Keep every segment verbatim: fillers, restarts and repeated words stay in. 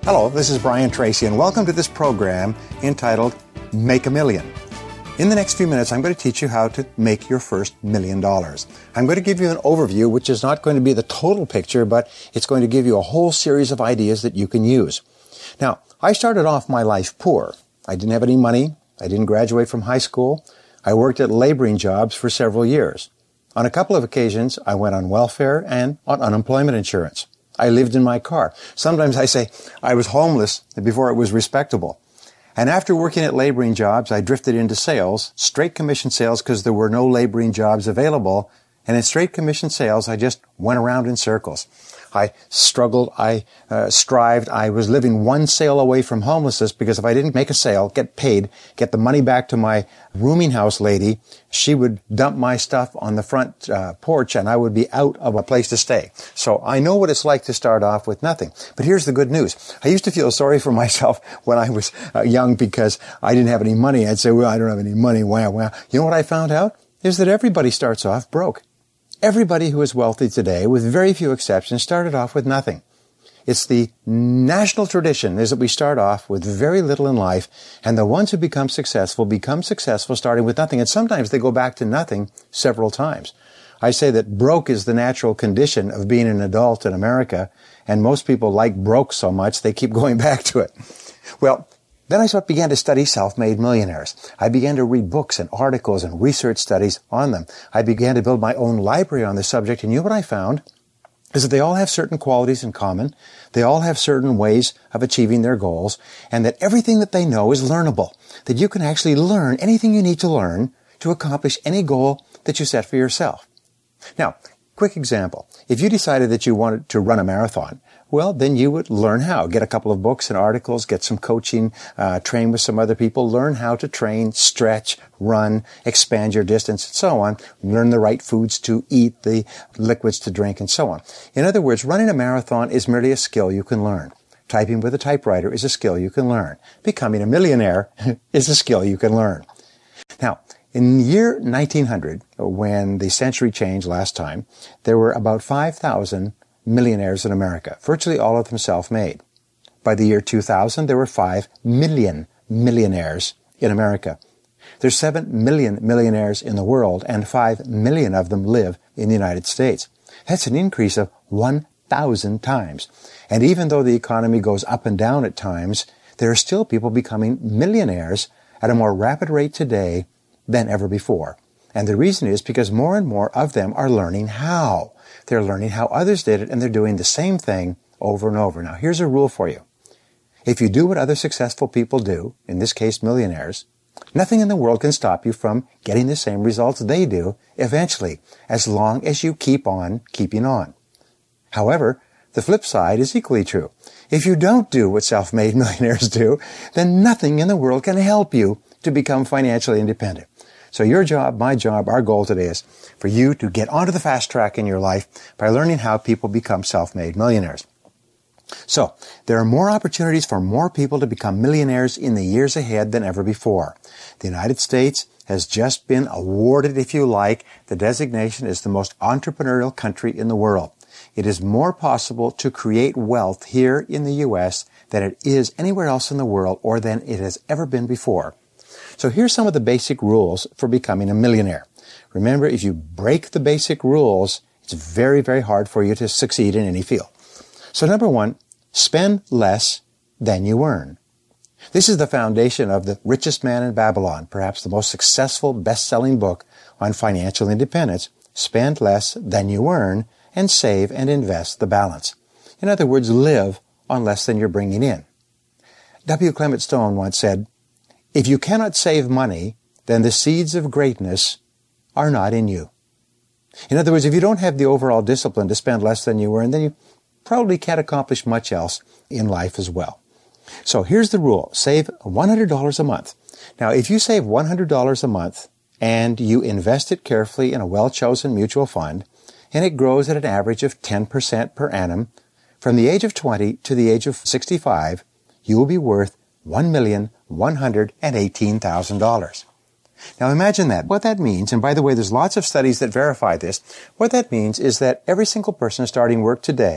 Hello, this is Brian Tracy, and welcome to this program entitled Make a Million. In the next few minutes, I'm going to teach you how to make your first million dollars. I'm going to give you an overview, which is not going to be the total picture, but it's going to give you a whole series of ideas that you can use. Now, I started off my life poor. I didn't have any money. I didn't graduate from high school. I worked at laboring jobs for several years. On a couple of occasions, I went on welfare and on unemployment insurance. I lived in my car. Sometimes I say I was homeless before it was respectable. And after working at laboring jobs, I drifted into sales, straight commission sales, because there were no laboring jobs available. And in straight commission sales, I just went around in circles. I struggled, I uh, strived, I was living one sale away from homelessness, because if I didn't make a sale, get paid, get the money back to my rooming house lady, she would dump my stuff on the front uh, porch and I would be out of a place to stay. So I know what it's like to start off with nothing. But here's the good news. I used to feel sorry for myself when I was uh, young because I didn't have any money. I'd say, well, I don't have any money. Wow, wow. You know what I found out? Is that everybody starts off broke. Everybody who is wealthy today, with very few exceptions, started off with nothing. It's the national tradition is that we start off with very little in life, and the ones who become successful become successful starting with nothing, and sometimes they go back to nothing several times. I say that broke is the natural condition of being an adult in America, and most people like broke so much they keep going back to it. Well, then I began to study self-made millionaires. I began to read books and articles and research studies on them. I began to build my own library on the subject, and you know what I found? Is that they all have certain qualities in common. They all have certain ways of achieving their goals, and that everything that they know is learnable. That you can actually learn anything you need to learn to accomplish any goal that you set for yourself. Now, quick example. If you decided that you wanted to run a marathon, well, then you would learn how. Get a couple of books and articles, get some coaching, uh, train with some other people, learn how to train, stretch, run, expand your distance, and so on. Learn the right foods to eat, the liquids to drink, and so on. In other words, running a marathon is merely a skill you can learn. Typing with a typewriter is a skill you can learn. Becoming a millionaire is a skill you can learn. Now, in the year nineteen hundred, when the century changed last time, there were about five thousand millionaires in America, virtually all of them self-made. By the year two thousand, there were five million millionaires in America. There's seven million millionaires in the world, and five million of them live in the United States. That's an increase of one thousand times. And even though the economy goes up and down at times, there are still people becoming millionaires at a more rapid rate today than ever before. And the reason is because more and more of them are learning how. They're learning how others did it, and they're doing the same thing over and over. Now, here's a rule for you. If you do what other successful people do, in this case millionaires, nothing in the world can stop you from getting the same results they do eventually, as long as you keep on keeping on. However, the flip side is equally true. If you don't do what self-made millionaires do, then nothing in the world can help you to become financially independent. So your job, my job, our goal today is for you to get onto the fast track in your life by learning how people become self-made millionaires. So, there are more opportunities for more people to become millionaires in the years ahead than ever before. The United States has just been awarded, if you like, the designation as the most entrepreneurial country in the world. It is more possible to create wealth here in the U S than it is anywhere else in the world or than it has ever been before. So here's some of the basic rules for becoming a millionaire. Remember, if you break the basic rules, it's very, very hard for you to succeed in any field. So number one, spend less than you earn. This is the foundation of The Richest Man in Babylon, perhaps the most successful best-selling book on financial independence. Spend less than you earn and save and invest the balance. In other words, live on less than you're bringing in. W. Clement Stone once said, "If you cannot save money, then the seeds of greatness are not in you." In other words, if you don't have the overall discipline to spend less than you earn, then you probably can't accomplish much else in life as well. So here's the rule. Save one hundred dollars a month. Now, if you save one hundred dollars a month and you invest it carefully in a well-chosen mutual fund, and it grows at an average of ten percent per annum, from the age of twenty to the age of sixty-five, you will be worth one million one hundred eighteen thousand dollars. Now imagine that. What that means, and by the way, there's lots of studies that verify this, what that means is that every single person starting work today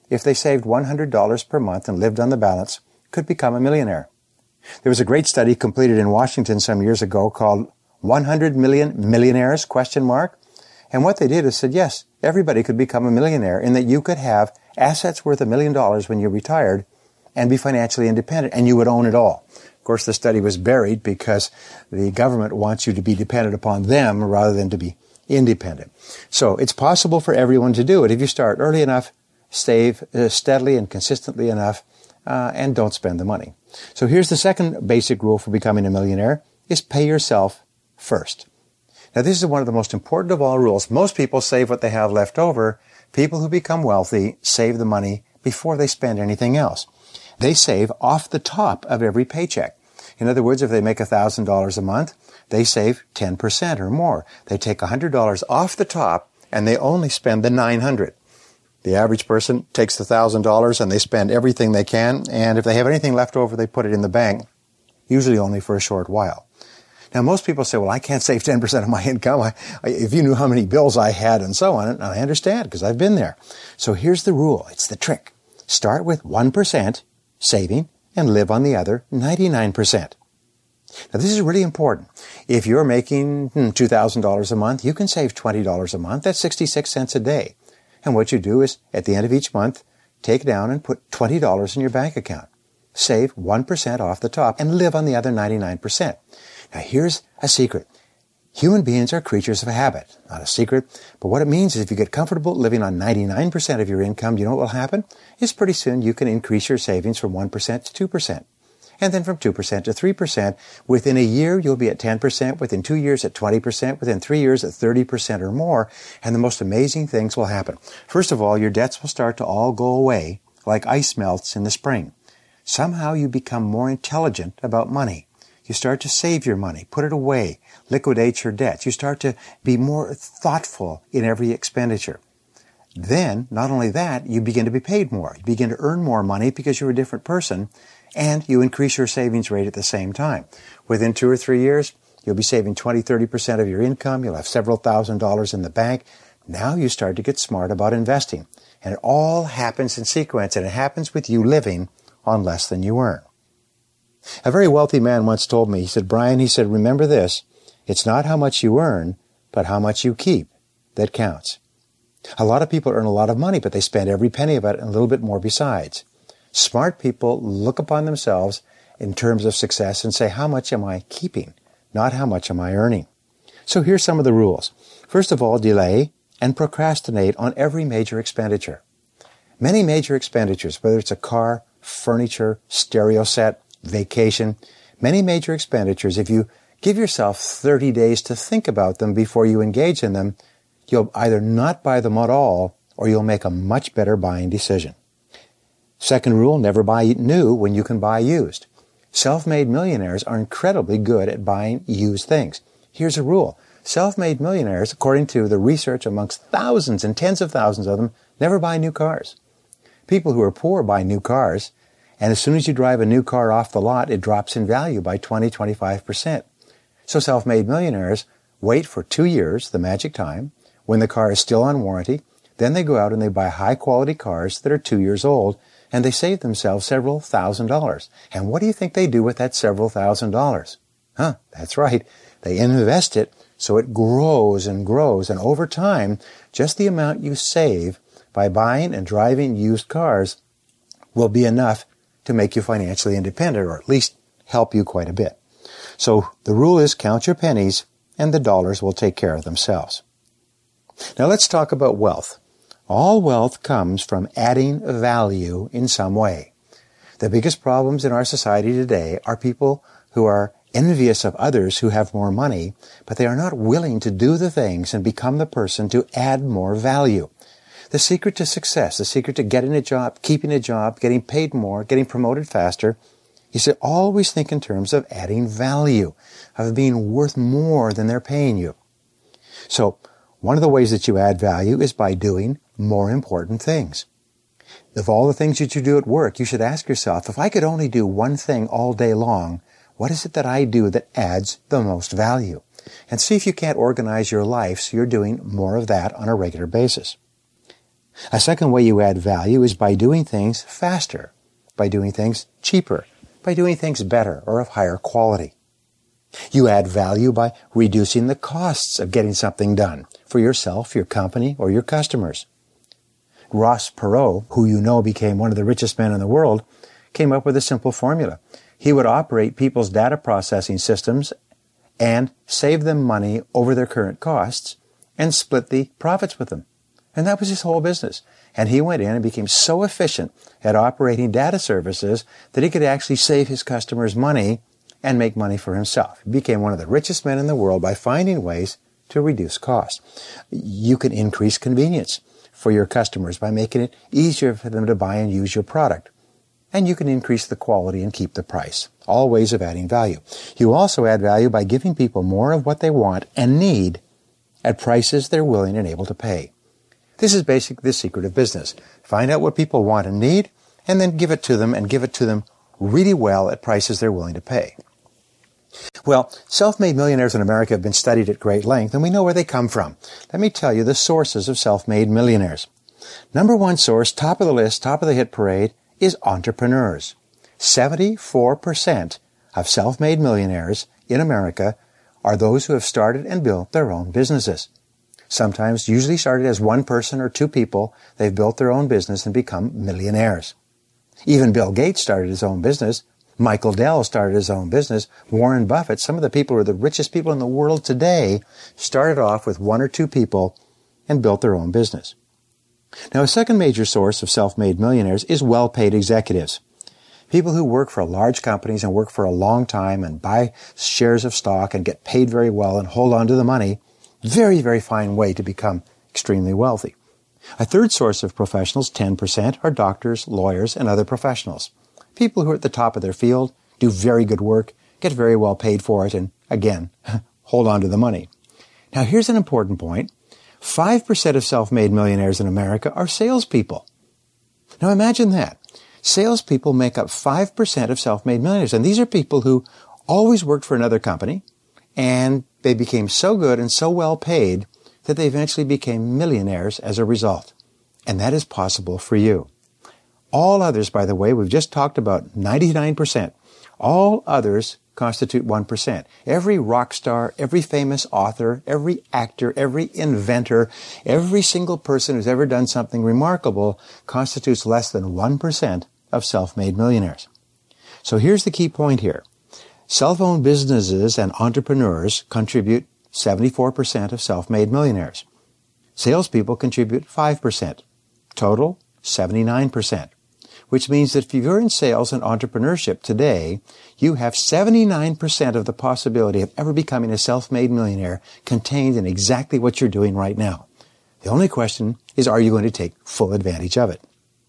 if they saved one hundred dollars per month and lived on the balance, could become a millionaire. There was a great study completed in Washington some years ago called one hundred million Millionaires, question mark. And what they did is said, yes, everybody could become a millionaire in that you could have assets worth a million dollars when you retired and be financially independent, and you would own it all. Of course, the study was buried because the government wants you to be dependent upon them rather than to be independent. So it's possible for everyone to do it if you start early enough, save uh, steadily and consistently enough, uh, and don't spend the money. So here's the second basic rule for becoming a millionaire, is pay yourself first. Now, this is one of the most important of all rules. Most people save what they have left over. People who become wealthy save the money before they spend anything else. They save off the top of every paycheck. In other words, if they make one thousand dollars a month, they save ten percent or more. They take one hundred dollars off the top, and they only spend the nine hundred dollars. The average person takes the one thousand dollars and they spend everything they can, and if they have anything left over, they put it in the bank, usually only for a short while. Now, most people say, well, I can't save ten percent of my income. I, I, if you knew how many bills I had and so on, and I understand because I've been there. So here's the rule. It's the trick. Start with one percent saving and live on the other ninety-nine percent. Now, this is really important. If you're making hmm, two thousand dollars a month, you can save twenty dollars a month. That's sixty-six cents a day. And what you do is, at the end of each month, take down and put twenty dollars in your bank account. Save one percent off the top and live on the other ninety-nine percent. Now, here's a secret. Human beings are creatures of habit. Not a secret, but what it means is if you get comfortable living on ninety-nine percent of your income, you know what will happen? Is pretty soon you can increase your savings from one percent to two percent. And then from two percent to three percent. Within a year, you'll be at ten percent. Within two years, at twenty percent. Within three years, at thirty percent or more. And the most amazing things will happen. First of all, your debts will start to all go away like ice melts in the spring. Somehow you become more intelligent about money. You start to save your money, put it away, liquidate your debts. You start to be more thoughtful in every expenditure. Then, not only that, you begin to be paid more. You begin to earn more money because you're a different person, and you increase your savings rate at the same time. Within two or three years, you'll be saving twenty, thirty percent of your income. You'll have several thousand dollars in the bank. Now you start to get smart about investing. And it all happens in sequence, and it happens with you living on less than you earn. A very wealthy man once told me, he said, Brian, he said, remember this, it's not how much you earn, but how much you keep that counts. A lot of people earn a lot of money, but they spend every penny of it and a little bit more besides. Smart people look upon themselves in terms of success and say, how much am I keeping, not how much am I earning? So here's some of the rules. First of all, delay and procrastinate on every major expenditure. Many major expenditures, whether it's a car, furniture, stereo set, vacation, many major expenditures, if you give yourself thirty days to think about them before you engage in them, you'll either not buy them at all or you'll make a much better buying decision. Second rule, never buy new when you can buy used. Self-made millionaires are incredibly good at buying used things. Here's a rule. Self-made millionaires, according to the research amongst thousands and tens of thousands of them, never buy new cars. People who are poor buy new cars, and as soon as you drive a new car off the lot, it drops in value by twenty, twenty-five percent. So self-made millionaires wait for two years, the magic time, when the car is still on warranty. Then they go out and they buy high-quality cars that are two years old, and they save themselves several thousand dollars. And what do you think they do with that several thousand dollars? Huh, that's right. They invest it so it grows and grows. And over time, just the amount you save by buying and driving used cars will be enough to make you financially independent, or at least help you quite a bit. So the rule is count your pennies, and the dollars will take care of themselves. Now let's talk about wealth. All wealth comes from adding value in some way. The biggest problems in our society today are people who are envious of others who have more money, but they are not willing to do the things and become the person to add more value. The secret to success, the secret to getting a job, keeping a job, getting paid more, getting promoted faster, is to always think in terms of adding value, of being worth more than they're paying you. So, one of the ways that you add value is by doing more important things. Of all the things that you do at work, you should ask yourself, if I could only do one thing all day long, what is it that I do that adds the most value? And see if you can't organize your life so you're doing more of that on a regular basis. A second way you add value is by doing things faster, by doing things cheaper, by doing things better or of higher quality. You add value by reducing the costs of getting something done for yourself, your company, or your customers. Ross Perot, who you know became one of the richest men in the world, came up with a simple formula. He would operate people's data processing systems and save them money over their current costs and split the profits with them. And that was his whole business. And he went in and became so efficient at operating data services that he could actually save his customers money and make money for himself. He became one of the richest men in the world by finding ways to reduce costs. You can increase convenience for your customers by making it easier for them to buy and use your product. And you can increase the quality and keep the price. All ways of adding value. You also add value by giving people more of what they want and need at prices they're willing and able to pay. This is basically the secret of business. Find out what people want and need, and then give it to them, and give it to them really well at prices they're willing to pay. Well, self-made millionaires in America have been studied at great length, and we know where they come from. Let me tell you the sources of self-made millionaires. Number one source, top of the list, top of the hit parade, is entrepreneurs. seventy-four percent of self-made millionaires in America are those who have started and built their own businesses. Sometimes, usually started as one person or two people, they've built their own business and become millionaires. Even Bill Gates started his own business. Michael Dell started his own business. Warren Buffett, some of the people who are the richest people in the world today, started off with one or two people and built their own business. Now, a second major source of self-made millionaires is well-paid executives. People who work for large companies and work for a long time and buy shares of stock and get paid very well and hold on to the money. Very, very fine way to become extremely wealthy. A third source of professionals, ten percent, are doctors, lawyers, and other professionals. People who are at the top of their field, do very good work, get very well paid for it, and again, hold on to the money. Now, here's an important point. five percent of self-made millionaires in America are salespeople. Now, imagine that. Salespeople make up five percent of self-made millionaires, and these are people who always worked for another company, and they became so good and so well paid that they eventually became millionaires as a result. And that is possible for you. All others, by the way, we've just talked about ninety-nine percent. All others constitute one percent. Every rock star, every famous author, every actor, every inventor, every single person who's ever done something remarkable constitutes less than one percent of self-made millionaires. So here's the key point here. Self-owned businesses and entrepreneurs contribute seventy-four percent of self-made millionaires. Salespeople contribute five percent. Total, seventy-nine percent. Which means that if you're in sales and entrepreneurship today, you have seventy-nine percent of the possibility of ever becoming a self-made millionaire contained in exactly what you're doing right now. The only question is, are you going to take full advantage of it?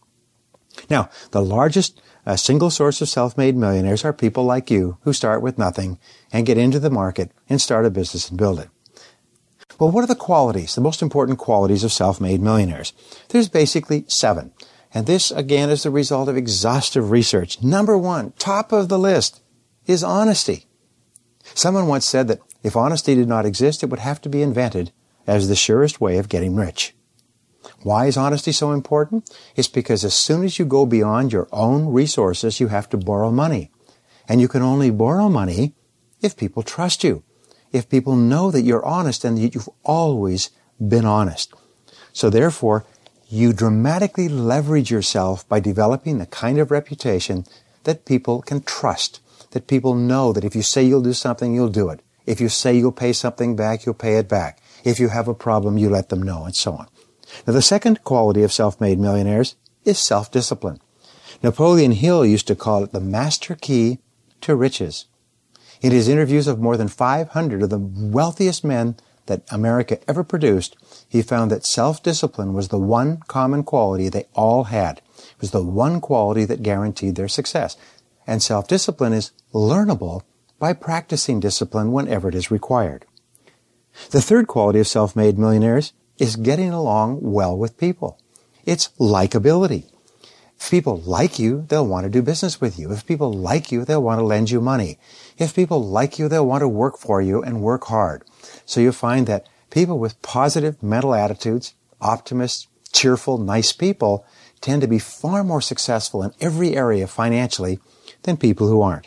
Now, the largest uh, single source of self-made millionaires are people like you who start with nothing and get into the market and start a business and build it. Well, what are the qualities, the most important qualities of self-made millionaires? There's basically seven. And this, again, is the result of exhaustive research. Number one, top of the list, is honesty. Someone once said that if honesty did not exist, it would have to be invented as the surest way of getting rich. Why is honesty so important? It's because as soon as you go beyond your own resources, you have to borrow money. And you can only borrow money if people trust you, if people know that you're honest and that you've always been honest. So therefore, you dramatically leverage yourself by developing the kind of reputation that people can trust, that people know that if you say you'll do something, you'll do it. If you say you'll pay something back, you'll pay it back. If you have a problem, you let them know, and so on. Now, the second quality of self-made millionaires is self-discipline. Napoleon Hill used to call it the master key to riches. In his interviews of more than five hundred of the wealthiest men that America ever produced, he found that self-discipline was the one common quality they all had. It was the one quality that guaranteed their success. And self-discipline is learnable by practicing discipline whenever it is required. The third quality of self-made millionaires is getting along well with people. It's likability. If people like you, they'll want to do business with you. If people like you, they'll want to lend you money. If people like you, they'll want to work for you and work hard. So you find that people with positive mental attitudes, optimists, cheerful, nice people tend to be far more successful in every area financially than people who aren't.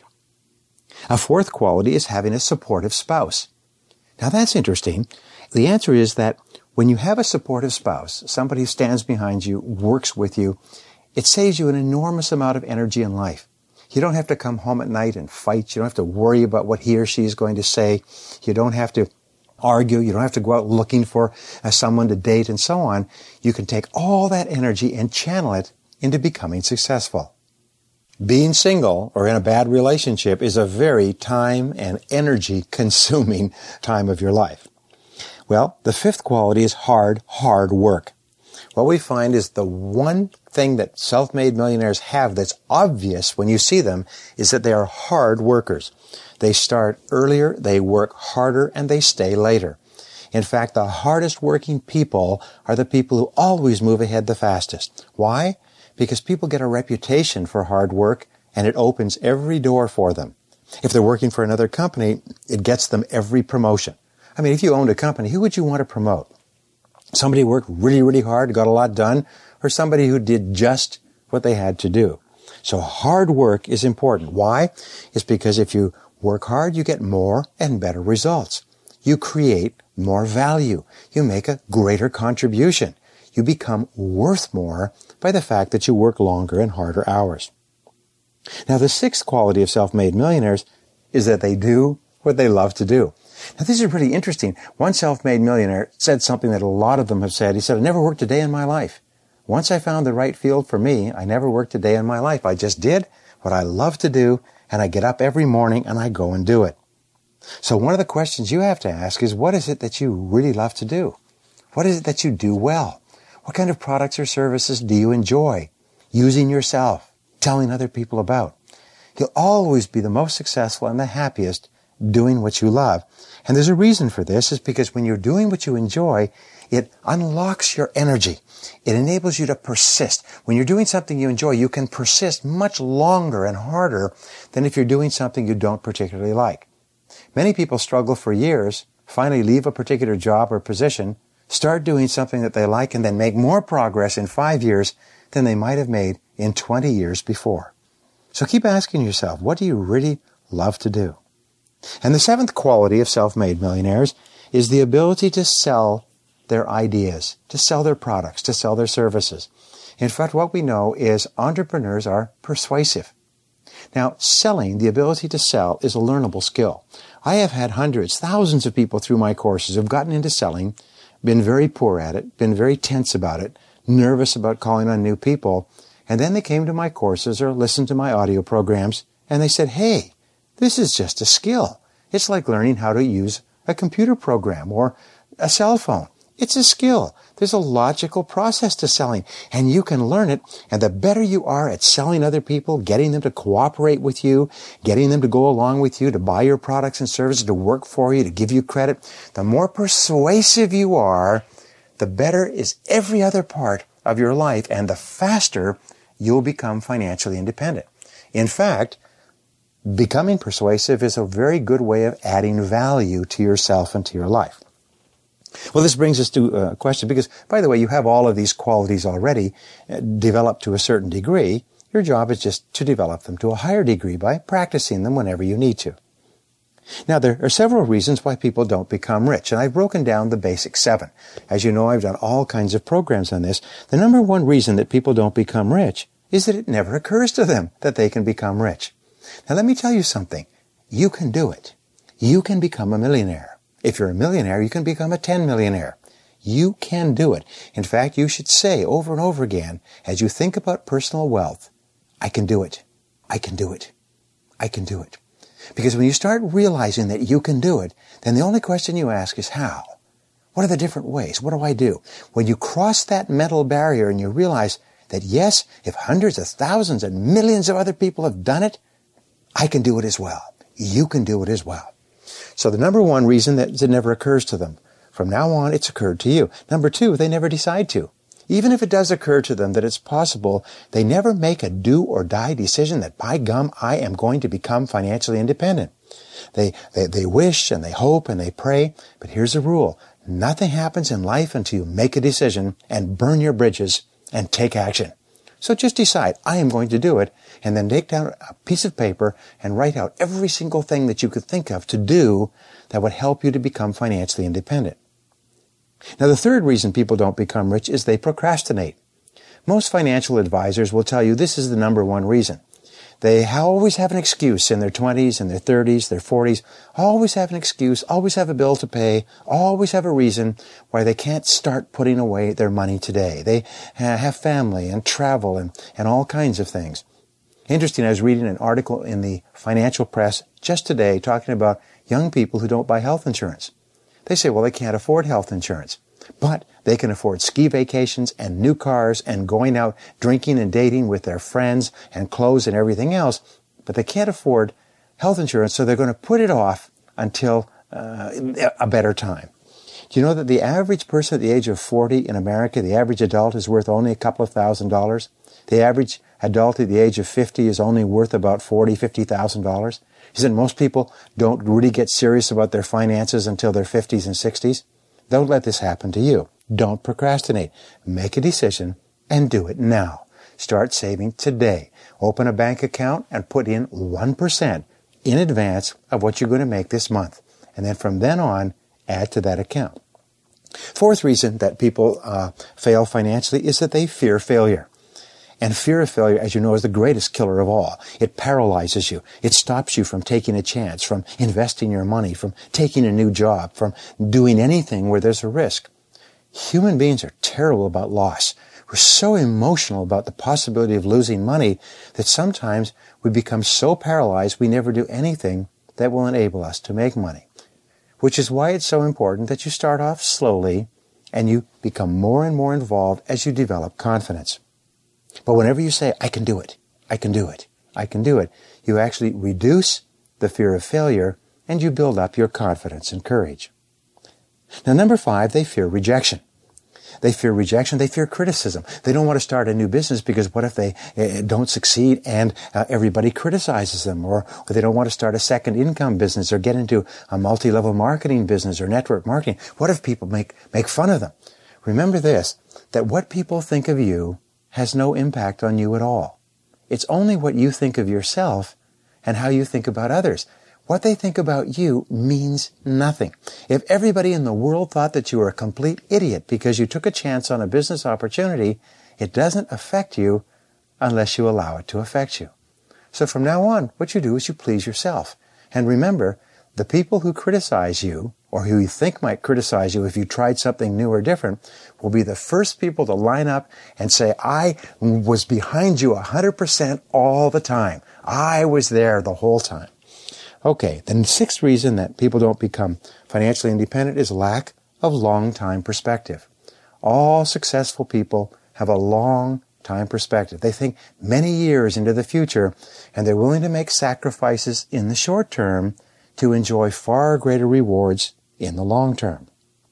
A fourth quality is having a supportive spouse. Now that's interesting. The answer is that when you have a supportive spouse, somebody who stands behind you, works with you, it saves you an enormous amount of energy in life. You don't have to come home at night and fight. You don't have to worry about what he or she is going to say. You don't have to argue. You don't have to go out looking for uh, someone to date and so on. You can take all that energy and channel it into becoming successful. Being single or in a bad relationship is a very time and energy consuming time of your life. Well, the fifth quality is hard, hard work. What we find is the one thing that self-made millionaires have that's obvious when you see them is that they are hard workers. They start earlier, they work harder, and they stay later. In fact, the hardest working people are the people who always move ahead the fastest. Why? Because people get a reputation for hard work, and it opens every door for them. If they're working for another company, it gets them every promotion. I mean, if you owned a company, who would you want to promote? Somebody who worked really, really hard, got a lot done, or somebody who did just what they had to do. So hard work is important. Why? It's because if you work hard, you get more and better results. You create more value. You make a greater contribution. You become worth more by the fact that you work longer and harder hours. Now, the sixth quality of self-made millionaires is that they do what they love to do. Now, this is pretty interesting. One self-made millionaire said something that a lot of them have said. He said, I never worked a day in my life. Once I found the right field for me, I never worked a day in my life. I just did what I love to do, and I get up every morning and I go and do it. So one of the questions you have to ask is, what is it that you really love to do? What is it that you do well? What kind of products or services do you enjoy using yourself, telling other people about? You'll always be the most successful and the happiest doing what you love. And there's a reason for this, is because when you're doing what you enjoy, it unlocks your energy. It enables you to persist. When you're doing something you enjoy, you can persist much longer and harder than if you're doing something you don't particularly like. Many people struggle for years, finally leave a particular job or position, start doing something that they like, and then make more progress in five years than they might have made in twenty years before. So keep asking yourself, what do you really love to do? And the seventh quality of self-made millionaires is the ability to sell their ideas, to sell their products, to sell their services. In fact, what we know is entrepreneurs are persuasive. Now, selling, the ability to sell, is a learnable skill. I have had hundreds, thousands of people through my courses who've gotten into selling, been very poor at it, been very tense about it, nervous about calling on new people, and then they came to my courses or listened to my audio programs, and they said, hey, this is just a skill. It's like learning how to use a computer program or a cell phone. It's a skill. There's a logical process to selling, and you can learn it. And the better you are at selling other people, getting them to cooperate with you, getting them to go along with you, to buy your products and services, to work for you, to give you credit, the more persuasive you are, the better is every other part of your life, and the faster you'll become financially independent. In fact, becoming persuasive is a very good way of adding value to yourself and to your life. Well, this brings us to a question, because, by the way, you have all of these qualities already uh, developed to a certain degree. Your job is just to develop them to a higher degree by practicing them whenever you need to. Now, there are several reasons why people don't become rich, and I've broken down the basic seven. As you know, I've done all kinds of programs on this. The number one reason that people don't become rich is that it never occurs to them that they can become rich. Now, let me tell you something. You can do it. You can become a millionaire. If you're a millionaire, you can become a ten millionaire. You can do it. In fact, you should say over and over again, as you think about personal wealth, I can do it. I can do it. I can do it. Because when you start realizing that you can do it, then the only question you ask is how? What are the different ways? What do I do? When you cross that mental barrier and you realize that yes, if hundreds of thousands and millions of other people have done it, I can do it as well. You can do it as well. So the number one reason that it never occurs to them. From now on, it's occurred to you. Number two, they never decide to. Even if it does occur to them that it's possible, they never make a do or die decision that, by gum, I am going to become financially independent. They, they, they wish and they hope and they pray, but here's a rule. nothing happens in life until you make a decision and burn your bridges and take action. So just decide, I am going to do it, and then take down a piece of paper and write out every single thing that you could think of to do that would help you to become financially independent. Now, the third reason people don't become rich is they procrastinate. Most financial advisors will tell you this is the number one reason. They always have an excuse in their twenties, in their thirties, their forties, always have an excuse, always have a bill to pay, always have a reason why they can't start putting away their money today. They have family and travel and, and all kinds of things. Interesting, I was reading an article in the financial press just today talking about young people who don't buy health insurance. They say, well, they can't afford health insurance, but they can afford ski vacations and new cars and going out drinking and dating with their friends and clothes and everything else, but they can't afford health insurance, so they're going to put it off until uh, a better time. Do you know that the average person at the age of forty in America, the average adult, is worth only a couple of thousand dollars? The average adult at the age of fifty is only worth about forty thousand dollars, fifty thousand dollars. Is that most people don't really get serious about their finances until their fifties and sixties? Don't let this happen to you. Don't procrastinate. Make a decision and do it now. Start saving today. Open a bank account and put in one percent in advance of what you're going to make this month. And then from then on, add to that account. Fourth reason that people uh, fail financially is that they fear failure. And fear of failure, as you know, is the greatest killer of all. It paralyzes you. It stops you from taking a chance, from investing your money, from taking a new job, from doing anything where there's a risk. Human beings are terrible about loss. We're so emotional about the possibility of losing money that sometimes we become so paralyzed we never do anything that will enable us to make money. Which is why it's so important that you start off slowly and you become more and more involved as you develop confidence. But whenever you say, I can do it, I can do it, I can do it, you actually reduce the fear of failure and you build up your confidence and courage. Now, number five, they fear rejection. They fear rejection. They fear criticism. They don't want to start a new business because what if they uh, don't succeed and uh, everybody criticizes them? Or, or they don't want to start a second income business or get into a multi-level marketing business or network marketing. What if people make, make fun of them? Remember this, that what people think of you has no impact on you at all. It's only what you think of yourself and how you think about others. What they think about you means nothing. If everybody in the world thought that you were a complete idiot because you took a chance on a business opportunity, it doesn't affect you unless you allow it to affect you. So from now on, what you do is you please yourself. And remember, the people who criticize you, or who you think might criticize you if you tried something new or different, will be the first people to line up and say, I was behind you one hundred percent all the time. I was there the whole time. Okay, then the sixth reason that people don't become financially independent is lack of long-time perspective. All successful people have a long-time perspective. They think many years into the future, and they're willing to make sacrifices in the short term to enjoy far greater rewards in the long term.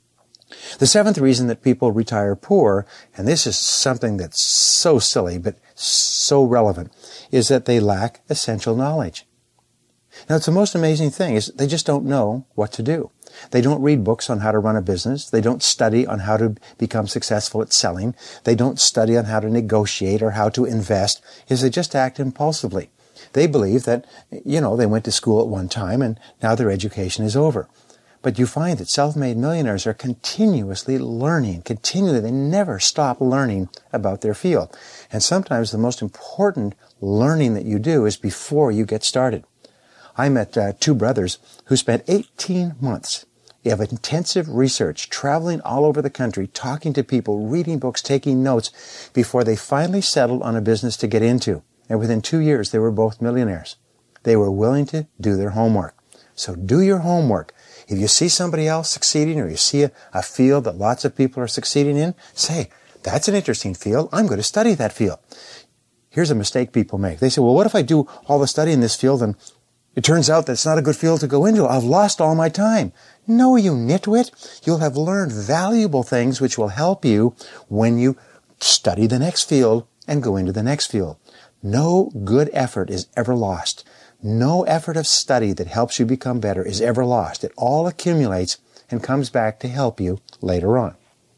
The seventh reason that people retire poor, and this is something that's so silly but so relevant, is that they lack essential knowledge. Now, it's the most amazing thing is they just don't know what to do. They don't read books on how to run a business. They don't study on how to become successful at selling. They don't study on how to negotiate or how to invest. Is they just act impulsively. They believe that, you know, they went to school at one time and now their education is over. But you find that self-made millionaires are continuously learning, continually. They never stop learning about their field. And sometimes the most important learning that you do is before you get started. I met uh, two brothers who spent eighteen months of intensive research, traveling all over the country, talking to people, reading books, taking notes, before they finally settled on a business to get into. And within two years, they were both millionaires. They were willing to do their homework. So do your homework. If you see somebody else succeeding or you see a, a field that lots of people are succeeding in, say, that's an interesting field. I'm going to study that field. Here's a mistake people make. They say, well, what if I do all the study in this field and it turns out that it's not a good field to go into? I've lost all my time. No, you nitwit. You'll have learned valuable things which will help you when you study the next field and go into the next field. No good effort is ever lost. No effort of study that helps you become better is ever lost. It all accumulates and comes back to help you later on.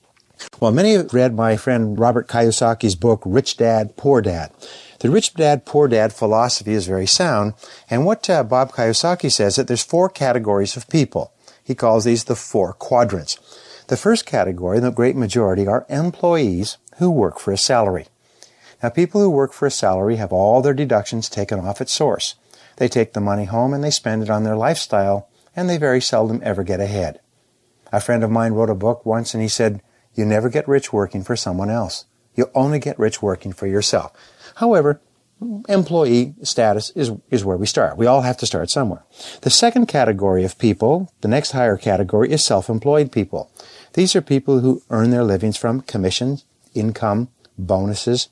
Well, many have read my friend Robert Kiyosaki's book, Rich Dad, Poor Dad. The Rich Dad, Poor Dad philosophy is very sound, and what uh, Bob Kiyosaki says that there's four categories of people. He calls these the four quadrants. The first category, the great majority, are employees who work for a salary. Now, people who work for a salary have all their deductions taken off at source. They take the money home and they spend it on their lifestyle, and they very seldom ever get ahead. A friend of mine wrote a book once, and he said, "You never get rich working for someone else. You only get rich working for yourself." However, employee status is, is where we start. We all have to start somewhere. The second category of people, the next higher category, is self-employed people. These are people who earn their livings from commissions, income, bonuses,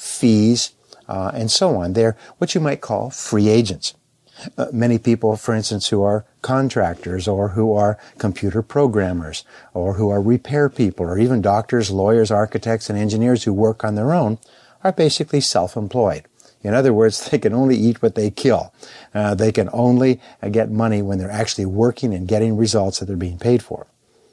fees, uh, and so on. They're what you might call free agents. Uh, many people, for instance, who are contractors or who are computer programmers or who are repair people or even doctors, lawyers, architects, and engineers who work on their own are basically self-employed. In other words, they can only eat what they kill. Uh, they can only uh, get money when they're actually working and getting results that they're being paid for.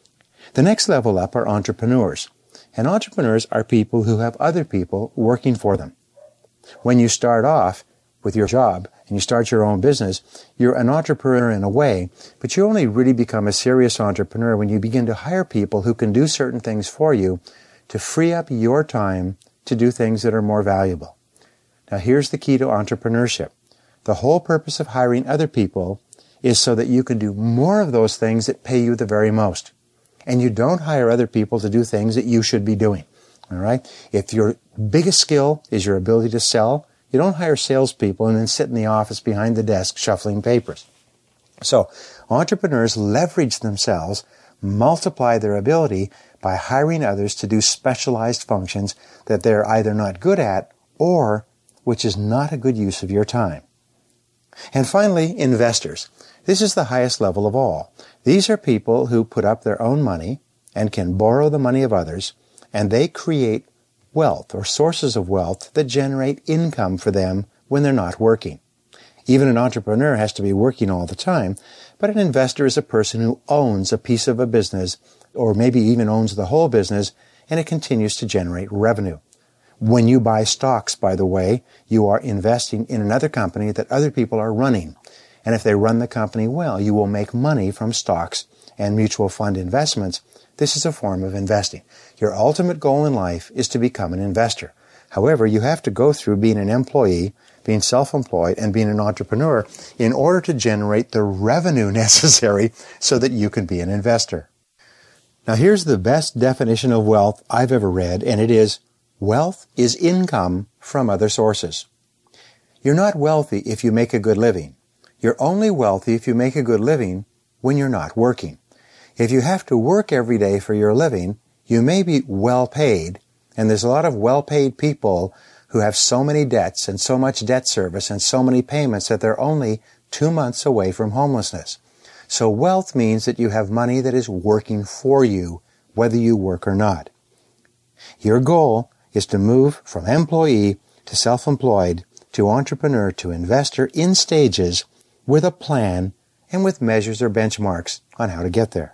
The next level up are entrepreneurs. And entrepreneurs are people who have other people working for them. When you start off with your job and you start your own business, you're an entrepreneur in a way, but you only really become a serious entrepreneur when you begin to hire people who can do certain things for you to free up your time to do things that are more valuable. Now, here's the key to entrepreneurship. The whole purpose of hiring other people is so that you can do more of those things that pay you the very most. And you don't hire other people to do things that you should be doing. All right? If your biggest skill is your ability to sell, you don't hire salespeople and then sit in the office behind the desk shuffling papers. So, entrepreneurs leverage themselves, multiply their ability by hiring others to do specialized functions that they're either not good at or which is not a good use of your time. And finally, investors. This is the highest level of all. These are people who put up their own money and can borrow the money of others, and they create wealth or sources of wealth that generate income for them when they're not working. Even an entrepreneur has to be working all the time, but an investor is a person who owns a piece of a business or maybe even owns the whole business, and it continues to generate revenue. When you buy stocks, by the way, you are investing in another company that other people are running. And if they run the company well, you will make money from stocks and mutual fund investments. This is a form of investing. Your ultimate goal in life is to become an investor. However, you have to go through being an employee, being self-employed, and being an entrepreneur in order to generate the revenue necessary so that you can be an investor. Now, here's the best definition of wealth I've ever read, and it is, wealth is income from other sources. You're not wealthy if you make a good living. You're only wealthy if you make a good living when you're not working. If you have to work every day for your living, you may be well paid, and there's a lot of well-paid people who have so many debts and so much debt service and so many payments that they're only two months away from homelessness. So wealth means that you have money that is working for you, whether you work or not. Your goal is to move from employee to self-employed to entrepreneur to investor in stages with a plan and with measures or benchmarks on how to get there.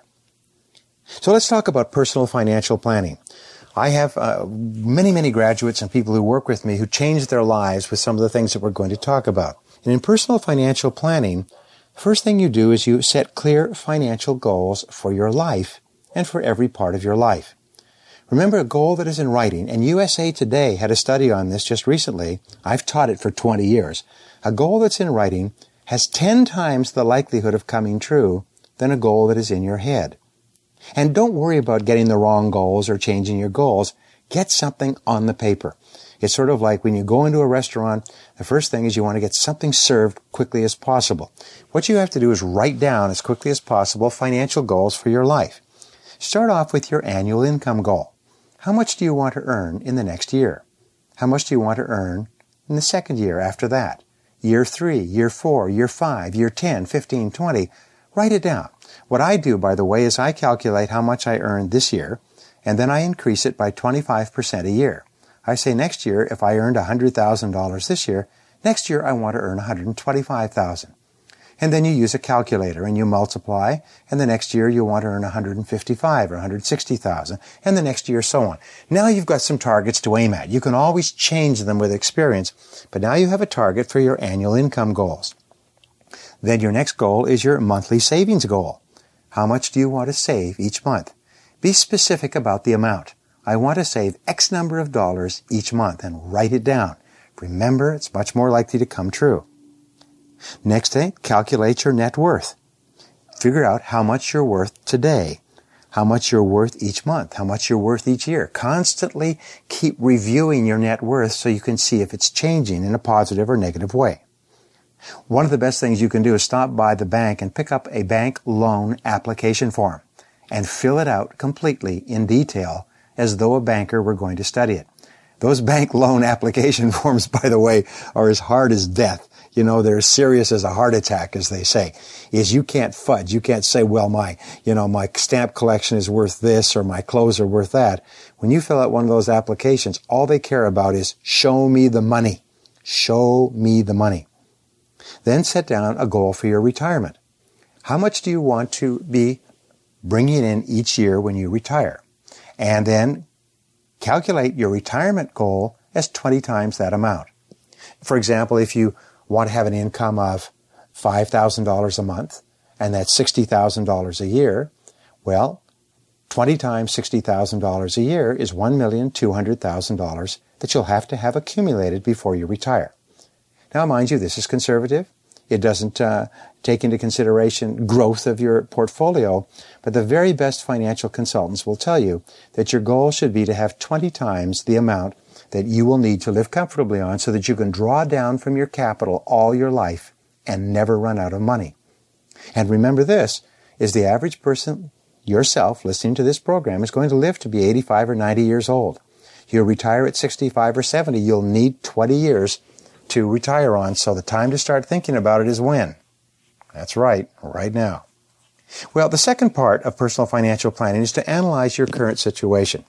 So let's talk about personal financial planning. I have uh, many, many graduates and people who work with me who changed their lives with some of the things that we're going to talk about. And in personal financial planning, the first thing you do is you set clear financial goals for your life and for every part of your life. Remember, a goal that is in writing, and U S A Today had a study on this just recently. I've taught it for twenty years. A goal that's in writing has ten times the likelihood of coming true than a goal that is in your head. And don't worry about getting the wrong goals or changing your goals. Get something on the paper. It's sort of like when you go into a restaurant, the first thing is you want to get something served quickly as possible. What you have to do is write down as quickly as possible financial goals for your life. Start off with your annual income goal. How much do you want to earn in the next year? How much do you want to earn in the second year after that? Year three, year four, year five, year ten, fifteen, twenty. Write it down. What I do, by the way, is I calculate how much I earned this year, and then I increase it by twenty-five percent a year. I say next year, if I earned one hundred thousand dollars this year, next year I want to earn one hundred twenty-five thousand dollars. And then you use a calculator and you multiply, and the next year you want to earn one hundred fifty-five or one hundred sixty thousand, and the next year so on. Now you've got some targets to aim at. You can always change them with experience, but now you have a target for your annual income goals. Then your next goal is your monthly savings goal. How much do you want to save each month? Be specific about the amount. I want to save X number of dollars each month, and write it down. Remember, it's much more likely to come true. Next thing, calculate your net worth. Figure out how much you're worth today, how much you're worth each month, how much you're worth each year. Constantly keep reviewing your net worth so you can see if it's changing in a positive or negative way. One of the best things you can do is stop by the bank and pick up a bank loan application form and fill it out completely in detail as though a banker were going to study it. Those bank loan application forms, by the way, are as hard as death. You know, they're as serious as a heart attack, as they say. Is you can't fudge. You can't say, well, my, you know, my stamp collection is worth this or my clothes are worth that. When you fill out one of those applications, all they care about is show me the money. Show me the money. Then set down a goal for your retirement. How much do you want to be bringing in each year when you retire? And then calculate your retirement goal as twenty times that amount. For example, if you want to have an income of five thousand dollars a month, and that's sixty thousand dollars a year, well, twenty times sixty thousand dollars a year is one million two hundred thousand dollars that you'll have to have accumulated before you retire. Now, mind you, this is conservative. It doesn't uh, take into consideration growth of your portfolio, but the very best financial consultants will tell you that your goal should be to have twenty times the amount that you will need to live comfortably on so that you can draw down from your capital all your life and never run out of money. And remember this, is the average person, yourself, listening to this program, is going to live to be eighty-five or ninety years old. You'll retire at sixty-five or seventy, you'll need twenty years to retire on, so the time to start thinking about it is when? That's right, right now. Well, the second part of personal financial planning is to analyze your current situation.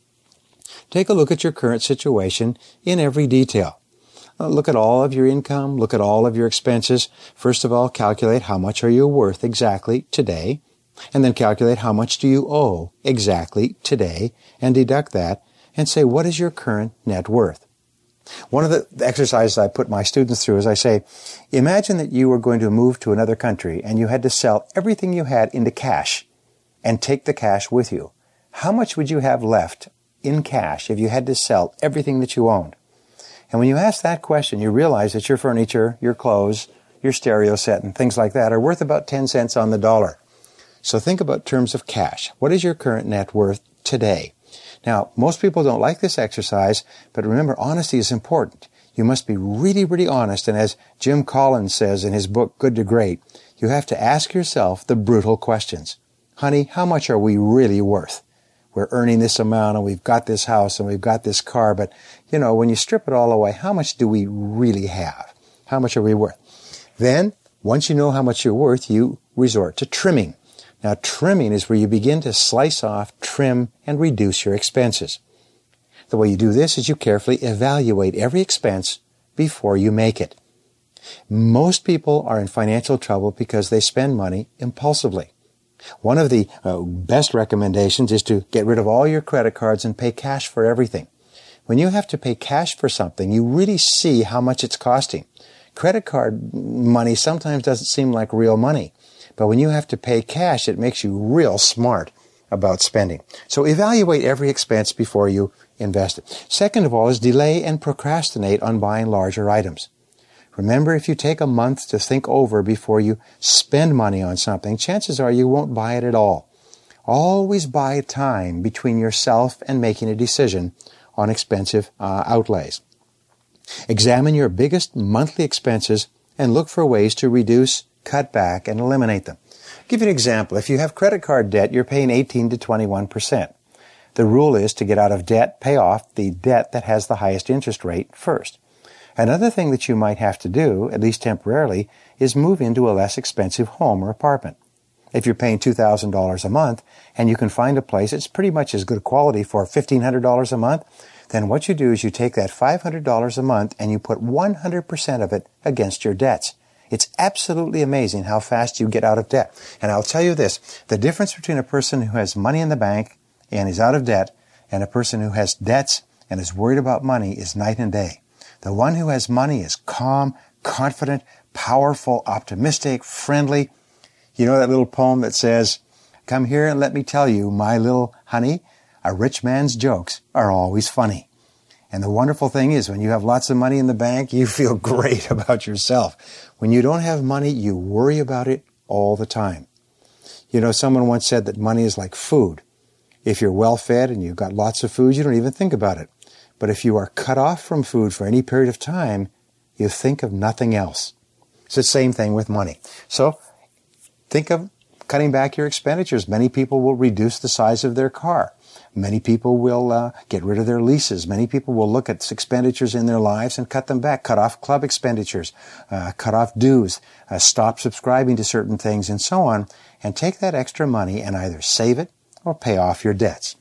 Take a look at your current situation in every detail. Uh, look at all of your income, look at all of your expenses. First of all, calculate how much are you worth exactly today, and then calculate how much do you owe exactly today, and deduct that, and say, what is your current net worth? One of the exercises I put my students through is I say, imagine that you were going to move to another country and you had to sell everything you had into cash and take the cash with you. How much would you have left in cash if you had to sell everything that you owned? And when you ask that question, you realize that your furniture, your clothes, your stereo set, and things like that are worth about ten cents on the dollar. So think about terms of cash. What is your current net worth today? Now, most people don't like this exercise, but remember, honesty is important. You must be really, really honest, and as Jim Collins says in his book, Good to Great, you have to ask yourself the brutal questions. Honey, how much are we really worth? We're earning this amount, and we've got this house, and we've got this car, but, you know, when you strip it all away, how much do we really have? How much are we worth? Then, once you know how much you're worth, you resort to trimming. Now, trimming is where you begin to slice off, trim, and reduce your expenses. The way you do this is you carefully evaluate every expense before you make it. Most people are in financial trouble because they spend money impulsively. One of the uh, best recommendations is to get rid of all your credit cards and pay cash for everything. When you have to pay cash for something, you really see how much it's costing. Credit card money sometimes doesn't seem like real money. But when you have to pay cash, it makes you real smart about spending. So evaluate every expense before you invest it. Second of all is delay and procrastinate on buying larger items. Remember, if you take a month to think over before you spend money on something, chances are you won't buy it at all. Always buy time between yourself and making a decision on expensive uh, outlays. Examine your biggest monthly expenses and look for ways to reduce, cut back, and eliminate them. I'll give you an example. If you have credit card debt, you're paying eighteen to twenty-one percent. The rule is to get out of debt, pay off the debt that has the highest interest rate first. Another thing that you might have to do, at least temporarily, is move into a less expensive home or apartment. If you're paying two thousand dollars a month and you can find a place that's pretty much as good quality for fifteen hundred dollars a month, then what you do is you take that five hundred dollars a month and you put one hundred percent of it against your debts. It's absolutely amazing how fast you get out of debt. And I'll tell you this, the difference between a person who has money in the bank and is out of debt and a person who has debts and is worried about money is night and day. The one who has money is calm, confident, powerful, optimistic, friendly. You know that little poem that says, "Come here and let me tell you, my little honey, a rich man's jokes are always funny." And the wonderful thing is, when you have lots of money in the bank, you feel great about yourself. When you don't have money, you worry about it all the time. You know, someone once said that money is like food. If you're well fed and you've got lots of food, you don't even think about it. But if you are cut off from food for any period of time, you think of nothing else. It's the same thing with money. So think of cutting back your expenditures. Many people will reduce the size of their car. Many people will uh, get rid of their leases. Many people will look at expenditures in their lives and cut them back, cut off club expenditures, uh, cut off dues, uh, stop subscribing to certain things, and so on, and take that extra money and either save it or pay off your debts.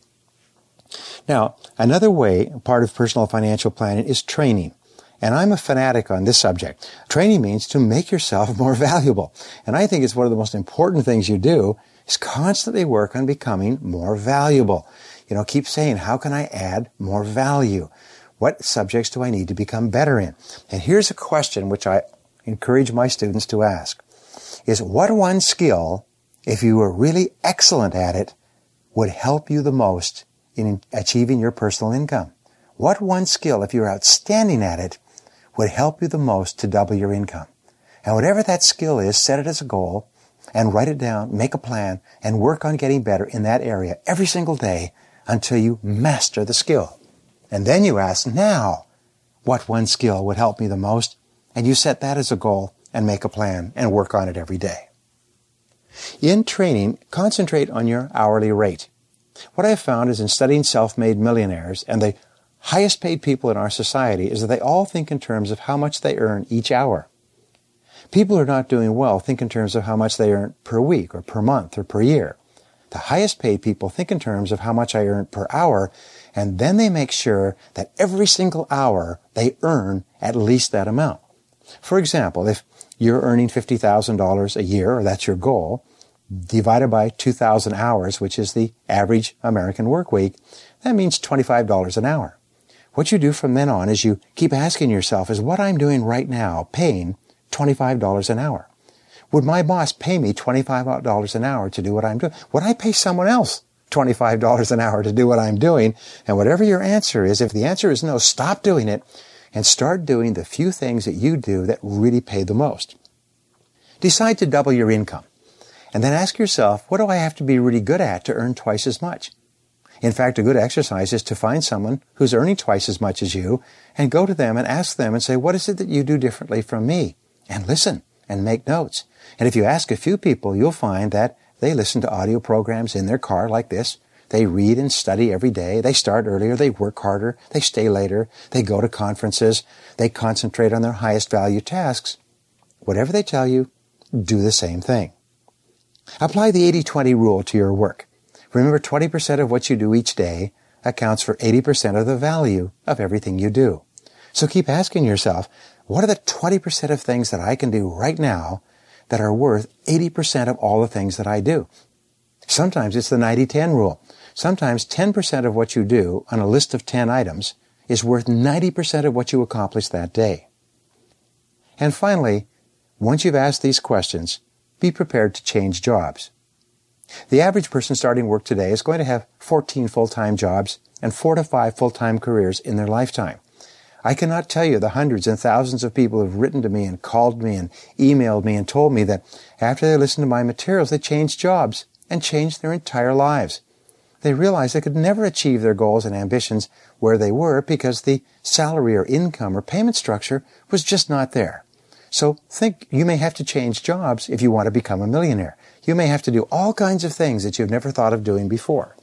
Now, another way, part of personal financial planning, is training. And I'm a fanatic on this subject. Training means to make yourself more valuable. And I think it's one of the most important things you do is constantly work on becoming more valuable. You know, keep saying, how can I add more value? What subjects do I need to become better in? And here's a question which I encourage my students to ask, is what one skill, if you were really excellent at it, would help you the most in achieving your personal income? What one skill, if you're outstanding at it, would help you the most to double your income? And whatever that skill is, set it as a goal and write it down, make a plan, and work on getting better in that area every single day until you master the skill. And then you ask, now, what one skill would help me the most? And you set that as a goal and make a plan and work on it every day. In training, concentrate on your hourly rate. What I've found is in studying self-made millionaires and the highest paid people in our society is that they all think in terms of how much they earn each hour. People who are not doing well think in terms of how much they earn per week or per month or per year. The highest paid people think in terms of how much I earn per hour, and then they make sure that every single hour they earn at least that amount. For example, if you're earning fifty thousand dollars a year, or that's your goal, divided by two thousand hours, which is the average American work week, that means twenty-five dollars an hour. What you do from then on is you keep asking yourself, is what I'm doing right now paying twenty-five dollars an hour? Would my boss pay me twenty-five dollars an hour to do what I'm doing? Would I pay someone else twenty-five dollars an hour to do what I'm doing? And whatever your answer is, if the answer is no, stop doing it and start doing the few things that you do that really pay the most. Decide to double your income. And then ask yourself, what do I have to be really good at to earn twice as much? In fact, a good exercise is to find someone who's earning twice as much as you and go to them and ask them and say, what is it that you do differently from me? And listen and make notes. And if you ask a few people, you'll find that they listen to audio programs in their car like this. They read and study every day. They start earlier. They work harder. They stay later. They go to conferences. They concentrate on their highest value tasks. Whatever they tell you, do the same thing. Apply the eighty twenty rule to your work. Remember, twenty percent of what you do each day accounts for eighty percent of the value of everything you do. So keep asking yourself, what are the twenty percent of things that I can do right now that are worth eighty percent of all the things that I do? Sometimes it's the ninety ten rule. Sometimes ten percent of what you do on a list of ten items is worth ninety percent of what you accomplish that day. And finally, once you've asked these questions, be prepared to change jobs. The average person starting work today is going to have fourteen full-time jobs and four to five full-time careers in their lifetime. I cannot tell you the hundreds and thousands of people who have written to me and called me and emailed me and told me that after they listened to my materials, they changed jobs and changed their entire lives. They realized they could never achieve their goals and ambitions where they were because the salary or income or payment structure was just not there. So think, you may have to change jobs if you want to become a millionaire. You may have to do all kinds of things that you've never thought of doing before.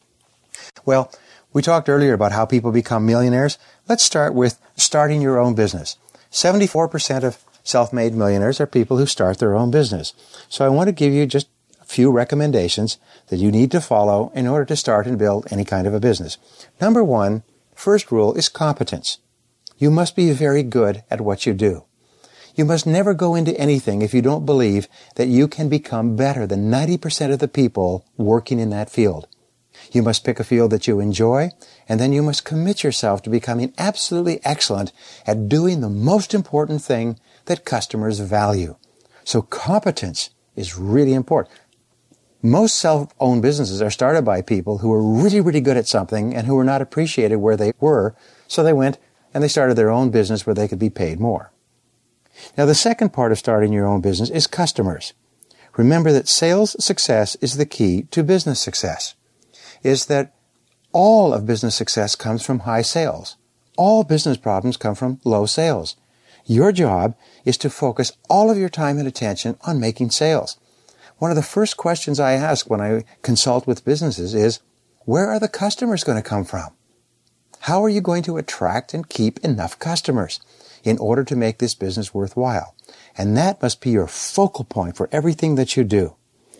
Well, we talked earlier about how people become millionaires. Let's start with starting your own business. seventy-four percent of self-made millionaires are people who start their own business. So I want to give you just a few recommendations that you need to follow in order to start and build any kind of a business. Number one, first rule is competence. You must be very good at what you do. You must never go into anything if you don't believe that you can become better than ninety percent of the people working in that field. You must pick a field that you enjoy, and then you must commit yourself to becoming absolutely excellent at doing the most important thing that customers value. So competence is really important. Most self-owned businesses are started by people who are really, really good at something and who were not appreciated where they were, so they went and they started their own business where they could be paid more. Now, the second part of starting your own business is customers. Remember that sales success is the key to business success. Is that all of business success comes from high sales. All business problems come from low sales. Your job is to focus all of your time and attention on making sales. One of the first questions I ask when I consult with businesses is, where are the customers going to come from? How are you going to attract and keep enough customers in order to make this business worthwhile? And that must be your focal point for everything that you do.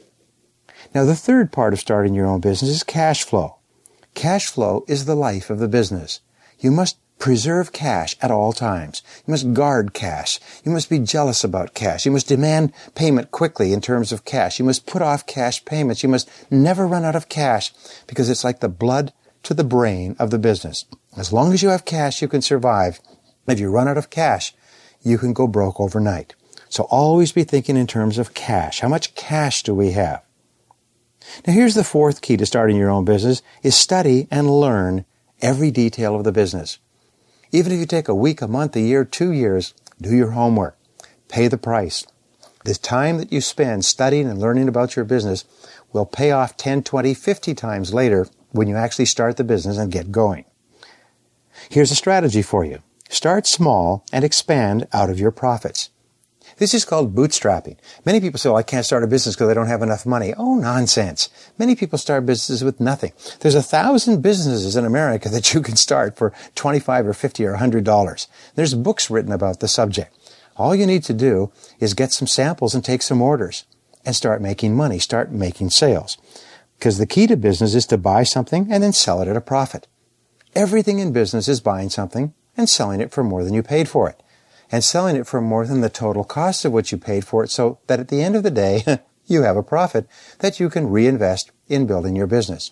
Now, the third part of starting your own business is cash flow. Cash flow is the life of the business. You must preserve cash at all times. You must guard cash. You must be jealous about cash. You must demand payment quickly in terms of cash. You must put off cash payments. You must never run out of cash because it's like the blood to the brain of the business. As long as you have cash, you can survive. If you run out of cash, you can go broke overnight. So always be thinking in terms of cash. How much cash do we have? Now here's the fourth key to starting your own business, is study and learn every detail of the business. Even if you take a week, a month, a year, two years, do your homework. Pay the price. The time that you spend studying and learning about your business will pay off ten, twenty, fifty times later when you actually start the business and get going. Here's a strategy for you. Start small and expand out of your profits. This is called bootstrapping. Many people say, well, I can't start a business because I don't have enough money. Oh, nonsense. Many people start businesses with nothing. There's a thousand businesses in America that you can start for twenty-five or fifty or one hundred dollars. There's books written about the subject. All you need to do is get some samples and take some orders and start making money, start making sales. Because the key to business is to buy something and then sell it at a profit. Everything in business is buying something and selling it for more than you paid for it. And selling it for more than the total cost of what you paid for it, so that at the end of the day, you have a profit that you can reinvest in building your business.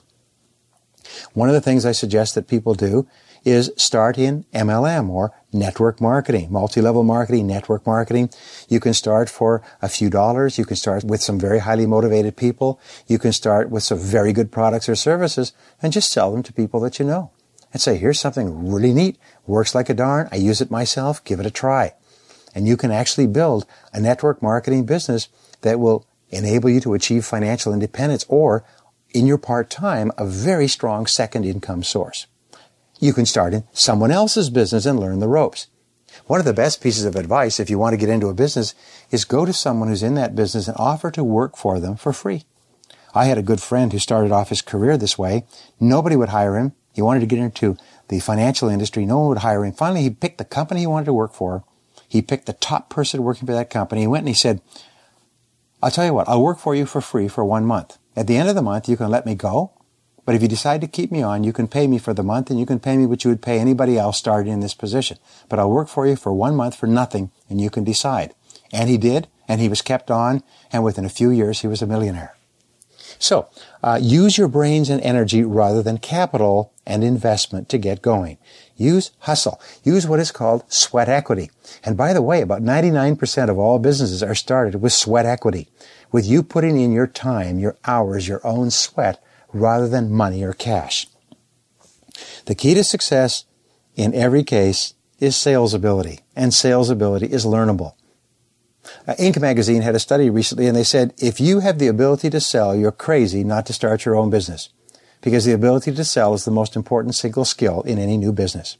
One of the things I suggest that people do is start in M L M, or network marketing, multi-level marketing, network marketing. You can start for a few dollars. You can start with some very highly motivated people. You can start with some very good products or services and just sell them to people that you know. And say, here's something really neat, works like a darn, I use it myself, give it a try. And you can actually build a network marketing business that will enable you to achieve financial independence, or, in your part-time, a very strong second income source. You can start in someone else's business and learn the ropes. One of the best pieces of advice if you want to get into a business is go to someone who's in that business and offer to work for them for free. I had a good friend who started off his career this way. Nobody would hire him. He wanted to get into the financial industry. No one would hire him. Finally, he picked the company he wanted to work for. He picked the top person working for that company. He went and he said, I'll tell you what, I'll work for you for free for one month. At the end of the month, you can let me go. But if you decide to keep me on, you can pay me for the month, and you can pay me what you would pay anybody else started in this position. But I'll work for you for one month for nothing, and you can decide. And he did, and he was kept on, and within a few years, he was a millionaire. So, uh, use your brains and energy rather than capital and investment to get going. Use hustle. Use what is called sweat equity. And by the way, about ninety-nine percent of all businesses are started with sweat equity, with you putting in your time, your hours, your own sweat, rather than money or cash. The key to success in every case is sales ability, and sales ability is learnable. Uh, Inc. magazine had a study recently, and they said, if you have the ability to sell, you're crazy not to start your own business, because the ability to sell is the most important single skill in any new business.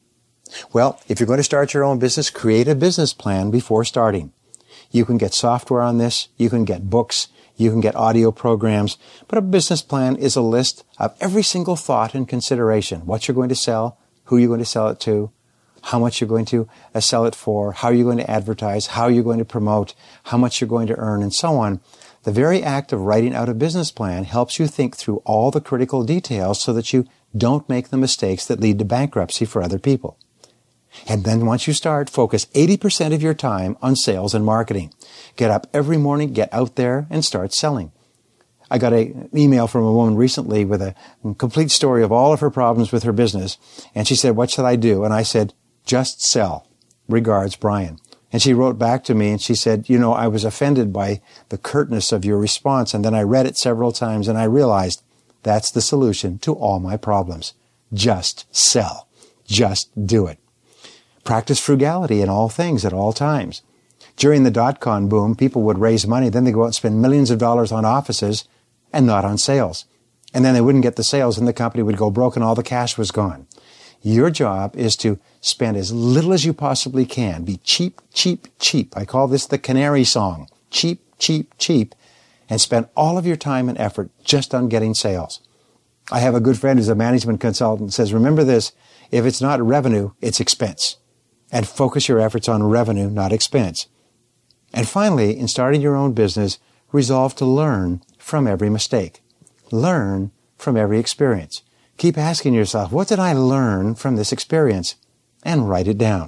Well, if you're going to start your own business, create a business plan before starting. You can get software on this, you can get books, you can get audio programs, but a business plan is a list of every single thought and consideration. What you're going to sell, who you're going to sell it to, how much you're going to uh, sell it for, how you're going to advertise, how you're going to promote, how much you're going to earn, and so on. The very act of writing out a business plan helps you think through all the critical details so that you don't make the mistakes that lead to bankruptcy for other people. And then once you start, focus eighty percent of your time on sales and marketing. Get up every morning, get out there, and start selling. I got an email from a woman recently with a complete story of all of her problems with her business. And she said, what should I do? And I said, just sell. Regards, Brian. And she wrote back to me and she said, you know, I was offended by the curtness of your response. And then I read it several times and I realized that's the solution to all my problems. Just sell. Just do it. Practice frugality in all things at all times. During the dot-com boom, people would raise money, then they go out and spend millions of dollars on offices and not on sales. And then they wouldn't get the sales and the company would go broke and all the cash was gone. Your job is to spend as little as you possibly can. Be cheap, cheap, cheap. I call this the canary song. Cheap, cheap, cheap. And spend all of your time and effort just on getting sales. I have a good friend who's a management consultant and says, remember this, if it's not revenue, it's expense. And focus your efforts on revenue, not expense. And finally, in starting your own business, resolve to learn from every mistake. Learn from every experience. Keep asking yourself, what did I learn from this experience? And write it down.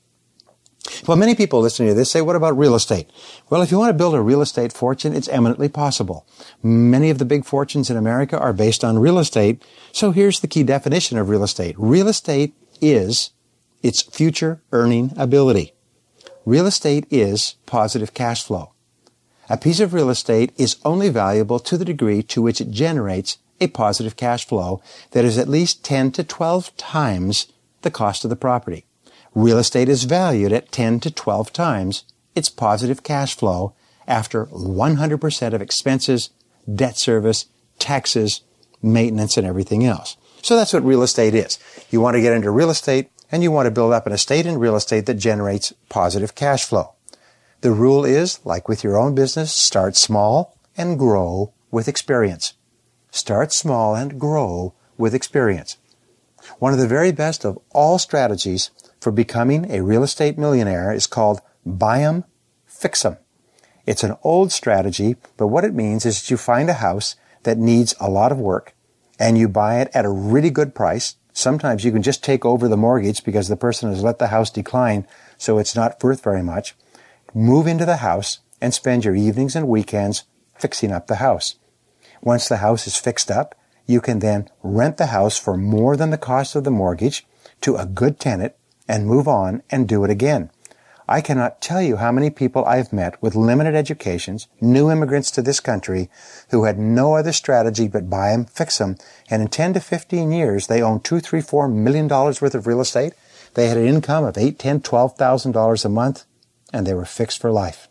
Well, many people listening to this say, what about real estate? Well, if you want to build a real estate fortune, it's eminently possible. Many of the big fortunes in America are based on real estate. So here's the key definition of real estate. Real estate is its future earning ability. Real estate is positive cash flow. A piece of real estate is only valuable to the degree to which it generates a positive cash flow that is at least ten to twelve times the cost of the property. Real estate is valued at ten to twelve times its positive cash flow after one hundred percent of expenses, debt service, taxes, maintenance, and everything else. So that's what real estate is. You want to get into real estate, and you want to build up an estate in real estate that generates positive cash flow. The rule is, like with your own business, start small and grow with experience. Start small and grow with experience. One of the very best of all strategies for becoming a real estate millionaire is called buy 'em, fix 'em. It's an old strategy, but what it means is that you find a house that needs a lot of work and you buy it at a really good price. Sometimes you can just take over the mortgage because the person has let the house decline, so it's not worth very much. Move into the house and spend your evenings and weekends fixing up the house. Once the house is fixed up, you can then rent the house for more than the cost of the mortgage to a good tenant and move on and do it again. I cannot tell you how many people I've met with limited educations, new immigrants to this country, who had no other strategy but buy 'em, fix 'em, and in ten to fifteen years, they own two, three, four million dollars worth of real estate. They had an income of eight, ten, twelve thousand dollars a month, and they were fixed for life.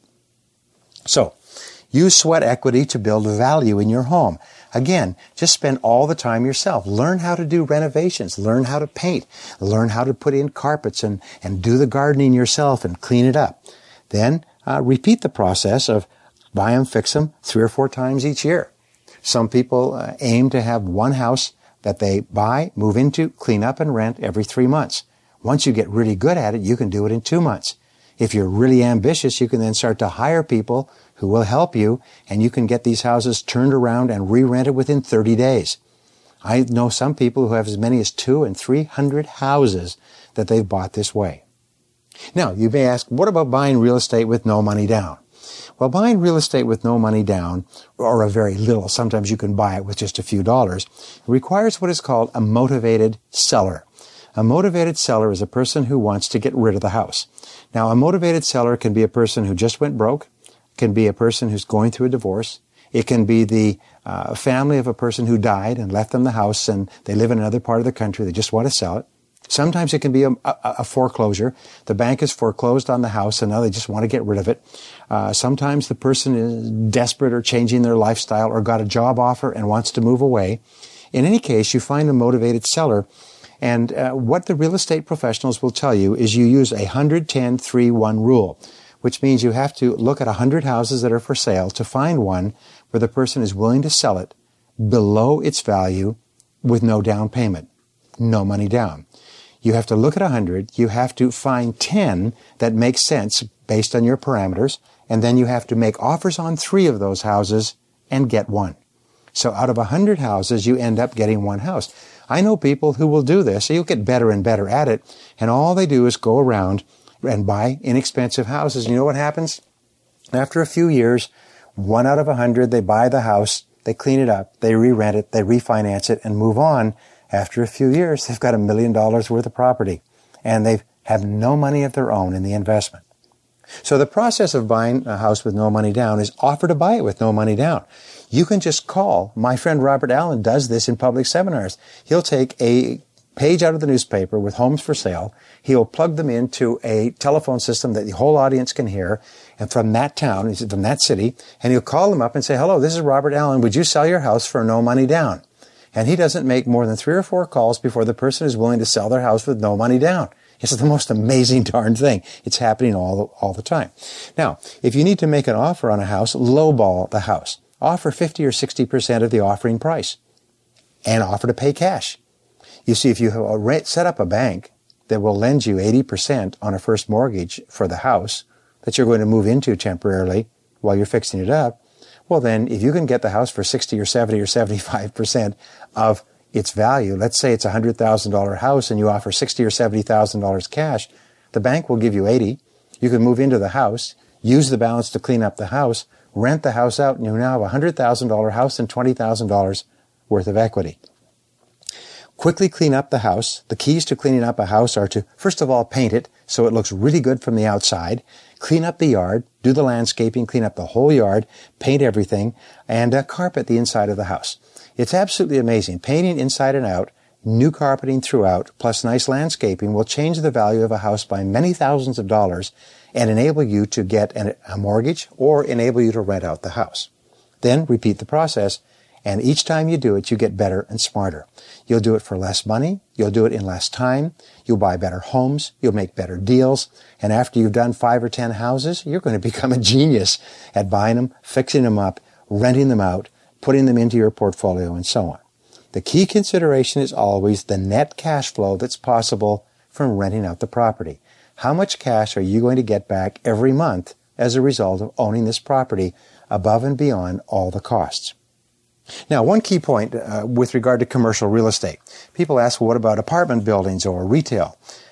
So, use sweat equity to build value in your home. Again, just spend all the time yourself. Learn how to do renovations. Learn how to paint. Learn how to put in carpets and, and do the gardening yourself and clean it up. Then uh, repeat the process of buy 'em, fix 'em three or four times each year. Some people uh, aim to have one house that they buy, move into, clean up, and rent every three months. Once you get really good at it, you can do it in two months. If you're really ambitious, you can then start to hire people who will help you, and you can get these houses turned around and re-rented within thirty days. I know some people who have as many as two and three hundred houses that they've bought this way. Now, you may ask, what about buying real estate with no money down? Well, buying real estate with no money down, or a very little, sometimes you can buy it with just a few dollars, requires what is called a motivated seller. A motivated seller is a person who wants to get rid of the house. Now, a motivated seller can be a person who just went broke, can be a person who's going through a divorce. It can be the uh, family of a person who died and left them the house and they live in another part of the country. They just want to sell it. Sometimes it can be a, a, a foreclosure. The bank has foreclosed on the house and now they just want to get rid of it. Uh, sometimes the person is desperate or changing their lifestyle or got a job offer and wants to move away. In any case, you find a motivated seller. And uh, what the real estate professionals will tell you is you use a one hundred ten three one rule, which means you have to look at one hundred houses that are for sale to find one where the person is willing to sell it below its value with no down payment, no money down. You have to look at one hundred, you have to find ten that make sense based on your parameters, and then you have to make offers on three of those houses and get one. So out of one hundred houses, you end up getting one house. I know people who will do this, so you'll get better and better at it, and all they do is go around and buy inexpensive houses. And you know what happens? After a few years, one out of a hundred, they buy the house, they clean it up, they re-rent it, they refinance it, and move on. After a few years, they've got a million dollars worth of property, and they have no money of their own in the investment. So the process of buying a house with no money down is offer to buy it with no money down. You can just call. My friend Robert Allen does this in public seminars. He'll take a page out of the newspaper with homes for sale. He'll plug them into a telephone system that the whole audience can hear, and from that town, from that city, and he'll call them up and say, hello, this is Robert Allen. Would you sell your house for no money down? And he doesn't make more than three or four calls before the person is willing to sell their house with no money down. It's the most amazing darn thing. It's happening all the, all the time. Now, if you need to make an offer on a house, lowball the house. Offer fifty or sixty percent of the offering price and offer to pay cash. You see, if you have a, set up a bank that will lend you eighty percent on a first mortgage for the house that you're going to move into temporarily while you're fixing it up, well then, if you can get the house for sixty or seventy or seventy-five percent of its value, let's say it's a one hundred thousand dollars house and you offer sixty thousand dollars or seventy thousand dollars cash, the bank will give you eighty. You can move into the house, use the balance to clean up the house, rent the house out, and you now have a one hundred thousand dollars house and twenty thousand dollars worth of equity. Quickly clean up the house. The keys to cleaning up a house are to, first of all, paint it so it looks really good from the outside. Clean up the yard, do the landscaping, clean up the whole yard, paint everything, and uh, carpet the inside of the house. It's absolutely amazing. Painting inside and out, new carpeting throughout, plus nice landscaping will change the value of a house by many thousands of dollars and enable you to get an, a mortgage or enable you to rent out the house. Then repeat the process, and each time you do it, you get better and smarter. You'll do it for less money. You'll do it in less time. You'll buy better homes. You'll make better deals. And after you've done five or ten houses, you're going to become a genius at buying them, fixing them up, renting them out, putting them into your portfolio, and so on. The key consideration is always the net cash flow that's possible from renting out the property. How much cash are you going to get back every month as a result of owning this property above and beyond all the costs? Now, one key point uh, with regard to commercial real estate. People ask, well, what about apartment buildings or retail?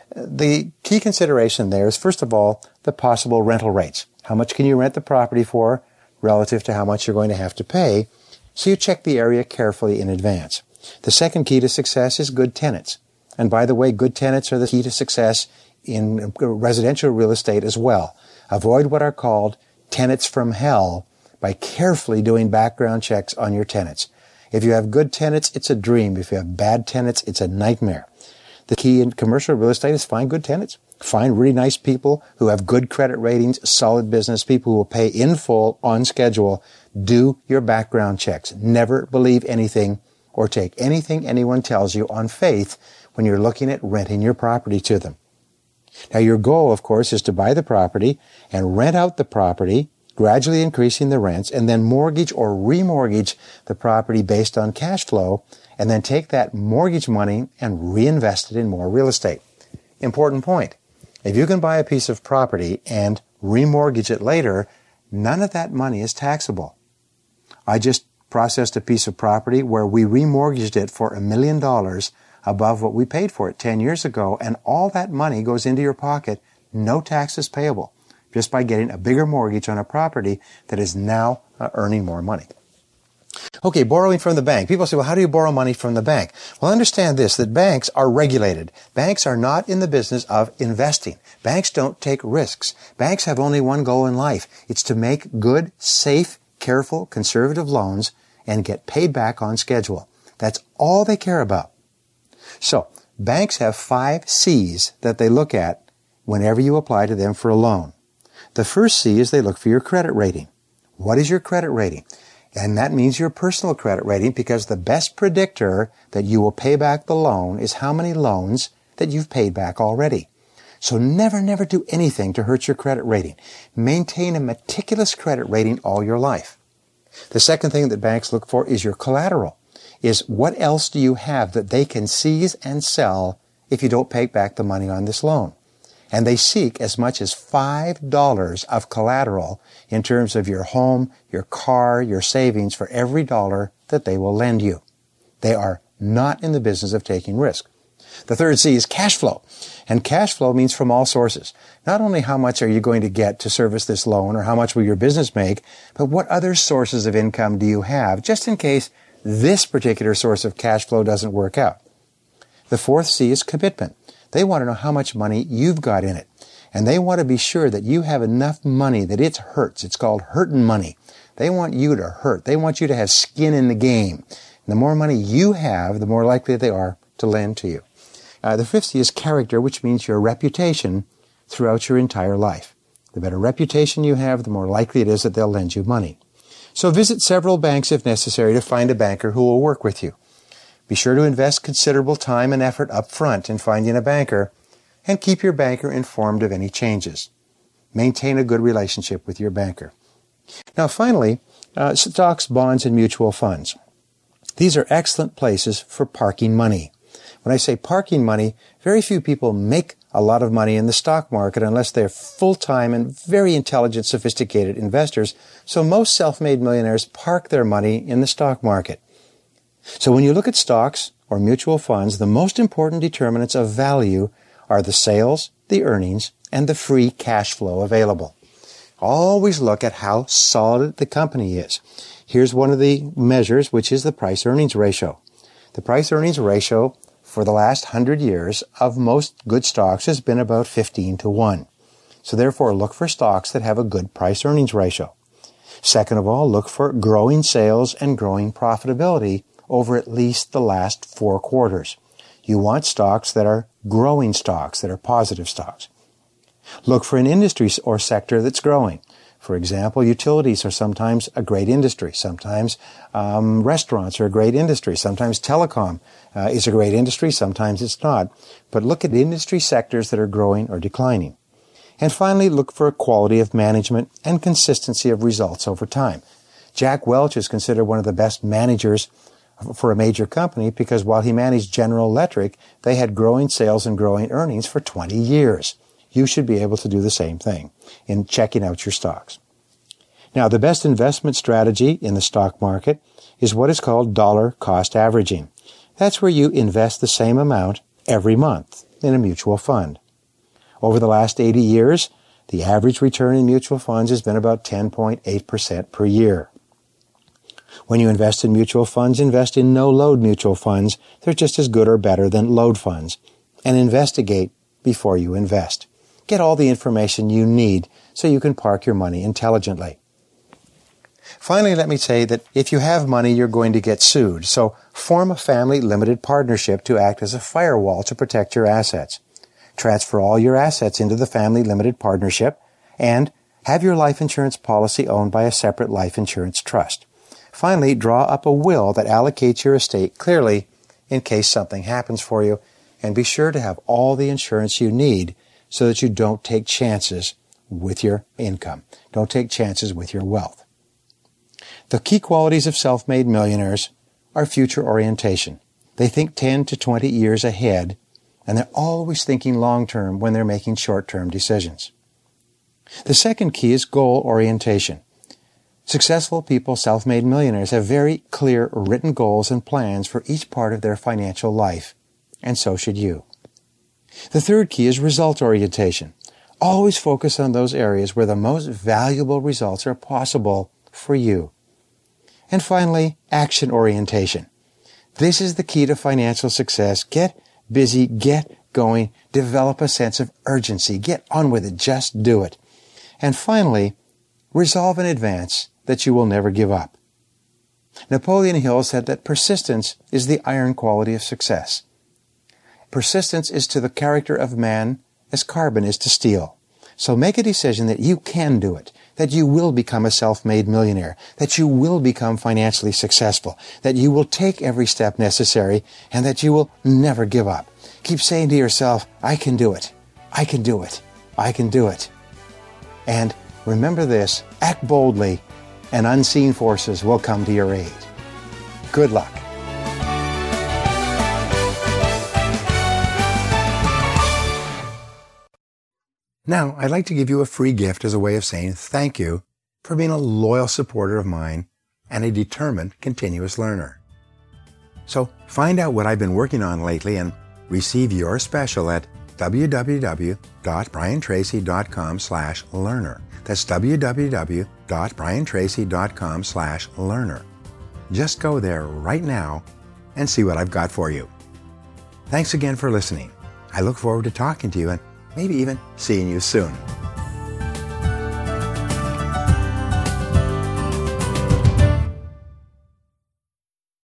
The key consideration there is, first of all, the possible rental rates. How much can you rent the property for relative to how much you're going to have to pay? So you check the area carefully in advance. The second key to success is good tenants. And by the way, good tenants are the key to success in residential real estate as well. Avoid what are called tenants from hell by carefully doing background checks on your tenants. If you have good tenants, it's a dream. If you have bad tenants, it's a nightmare. The key in commercial real estate is find good tenants. Find really nice people who have good credit ratings, solid business, people who will pay in full, on schedule. Do your background checks. Never believe anything or take anything anyone tells you on faith when you're looking at renting your property to them. Now, your goal, of course, is to buy the property and rent out the property, gradually increasing the rents, and then mortgage or remortgage the property based on cash flow, and then take that mortgage money and reinvest it in more real estate. Important point. If you can buy a piece of property and remortgage it later, none of that money is taxable. I just processed a piece of property where we remortgaged it for a million dollars above what we paid for it ten years ago, and all that money goes into your pocket, no taxes payable, just by getting a bigger mortgage on a property that is now uh, earning more money. Okay, borrowing from the bank. People say, well, how do you borrow money from the bank? Well, understand this, that banks are regulated. Banks are not in the business of investing. Banks don't take risks. Banks have only one goal in life. It's to make good, safe, careful, conservative loans and get paid back on schedule. That's all they care about. So, banks have five C's that they look at whenever you apply to them for a loan. The first C is they look for your credit rating. What is your credit rating? And that means your personal credit rating, because the best predictor that you will pay back the loan is how many loans that you've paid back already. So never, never do anything to hurt your credit rating. Maintain a meticulous credit rating all your life. The second thing that banks look for is your collateral. Is what else do you have that they can seize and sell if you don't pay back the money on this loan? And they seek as much as five dollars of collateral in terms of your home, your car, your savings for every dollar that they will lend you. They are not in the business of taking risk. The third C is cash flow. And cash flow means from all sources. Not only how much are you going to get to service this loan or how much will your business make, but what other sources of income do you have just in case this particular source of cash flow doesn't work out. The fourth C is commitment. They want to know how much money you've got in it. And they want to be sure that you have enough money that it hurts. It's called hurtin' money. They want you to hurt. They want you to have skin in the game. And the more money you have, the more likely they are to lend to you. Uh, the fifth C is character, which means your reputation throughout your entire life. The better reputation you have, the more likely it is that they'll lend you money. So visit several banks if necessary to find a banker who will work with you. Be sure to invest considerable time and effort up front in finding a banker, and keep your banker informed of any changes. Maintain a good relationship with your banker. Now finally, uh, stocks, bonds, and mutual funds. These are excellent places for parking money. When I say parking money, very few people make a lot of money in the stock market unless they're full-time and very intelligent, sophisticated investors. So most self-made millionaires park their money in the stock market. So when you look at stocks or mutual funds, the most important determinants of value are the sales, the earnings, and the free cash flow available. Always look at how solid the company is. Here's one of the measures, which is the price-earnings ratio. The price-earnings ratio for the last hundred years of most good stocks has been about fifteen to one. So therefore, look for stocks that have a good price-earnings ratio. Second of all, look for growing sales and growing profitability over at least the last four quarters. You want stocks that are growing stocks, that are positive stocks. Look for an industry or sector that's growing. For example, utilities are sometimes a great industry. Sometimes um, restaurants are a great industry. Sometimes telecom uh, is a great industry. Sometimes it's not. But look at industry sectors that are growing or declining. And finally, look for quality of management and consistency of results over time. Jack Welch is considered one of the best managers for a major company because while he managed General Electric, they had growing sales and growing earnings for twenty years. You should be able to do the same thing in checking out your stocks. Now, the best investment strategy in the stock market is what is called dollar cost averaging. That's where you invest the same amount every month in a mutual fund. Over the last eighty years, the average return in mutual funds has been about ten point eight percent per year. When you invest in mutual funds, invest in no-load mutual funds. They're just as good or better than load funds. And investigate before you invest. Get all the information you need so you can park your money intelligently. Finally, let me say that if you have money, you're going to get sued. So form a family limited partnership to act as a firewall to protect your assets. Transfer all your assets into the family limited partnership and have your life insurance policy owned by a separate life insurance trust. Finally, draw up a will that allocates your estate clearly in case something happens for you, and be sure to have all the insurance you need so that you don't take chances with your income. Don't take chances with your wealth. The key qualities of self-made millionaires are future orientation. They think ten to twenty years ahead, and they're always thinking long-term when they're making short-term decisions. The second key is goal orientation. Successful people, self-made millionaires, have very clear written goals and plans for each part of their financial life, and so should you. The third key is result orientation. Always focus on those areas where the most valuable results are possible for you. And finally, action orientation. This is the key to financial success. Get busy, get going, develop a sense of urgency. Get on with it, just do it. And finally, resolve in advance that you will never give up. Napoleon Hill said that persistence is the iron quality of success. Persistence is to the character of man as carbon is to steel. So make a decision that you can do it, that you will become a self-made millionaire, that you will become financially successful, that you will take every step necessary, and that you will never give up. Keep saying to yourself, I can do it, I can do it, I can do it. And remember this, act boldly, and unseen forces will come to your aid. Good luck. Now, I'd like to give you a free gift as a way of saying thank you for being a loyal supporter of mine and a determined continuous learner. So find out what I've been working on lately and receive your special at w w w dot brian tracy dot com slash learner. That's w w w dot brian tracy dot com slash learner. Just go there right now and see what I've got for you. Thanks again for listening. I look forward to talking to you and maybe even seeing you soon.